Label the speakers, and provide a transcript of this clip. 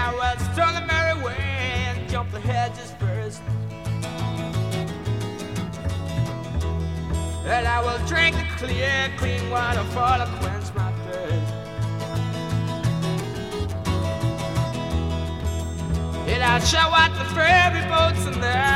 Speaker 1: I will strong a merry way and jump the hedges first. And I will drink the clear, clean water for to quench my thirst. And I'll show out the ferry boats and there